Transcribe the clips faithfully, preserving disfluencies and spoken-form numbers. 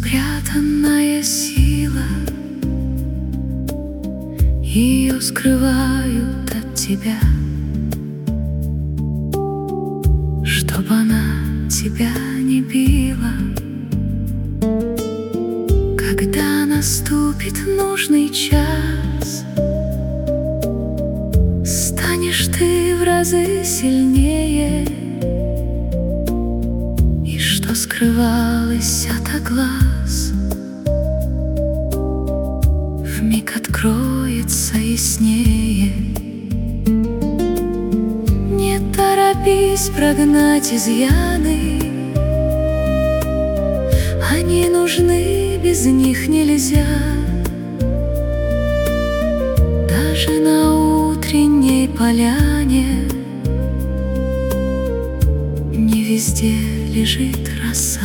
Спрятанная сила, ее скрывают от тебя, чтоб она тебя не била. Когда наступит нужный час, станешь ты в разы сильнее, и что скрывалось ото глаз вмиг откроется яснее. Не торопись прогнать изъяны, они нужны, без них нельзя. Даже на утренней поляне не везде лежит роса.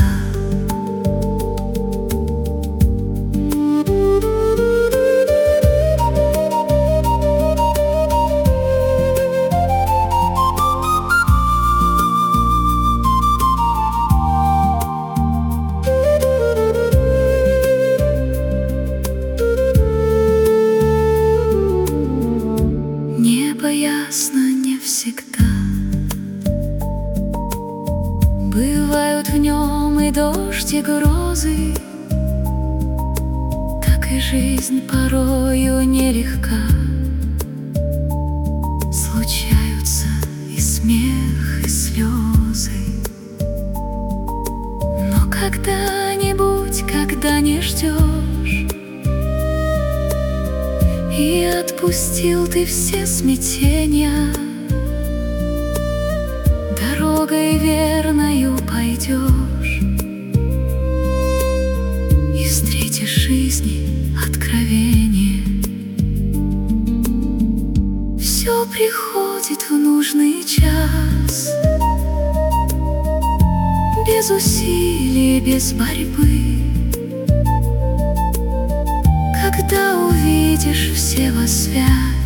Небо ясно не всегда, бывают в нем и дождь, и грозы. Так и жизнь порою нелегка, случаются и смех, и слезы. Но когда-нибудь, когда не ждешь, и отпустил ты все смятения, дорогой верною пойдешь и встретишь в жизни откровение. Все приходит в нужный час, без усилий, без борьбы. Когда увидишь все во связь,